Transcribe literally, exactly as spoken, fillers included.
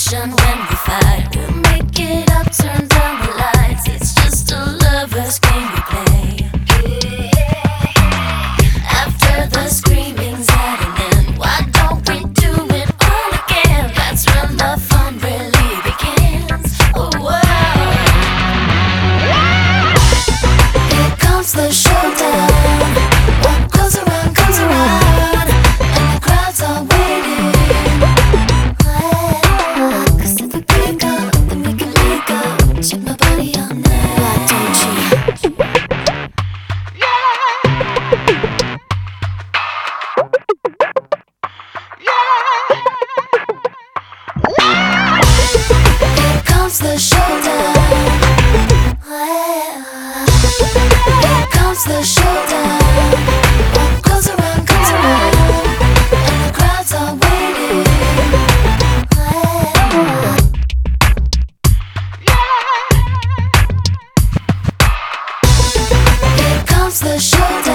passion when we fight. We'll make it up, turn down the lights. It's just a lover's game we play. After the screaming's at an end, why don't we do it all again? That's when the fun really begins. Oh, wow. Here comes the showdown. What goes around comes around, and the crowds are waiting. Cause if we break up, then we can make up. Check my body all night. Why don't you? Here comes the showdown. Here comes the showdown. What goes around comes around, and the crowds are waiting. Here comes the showdown.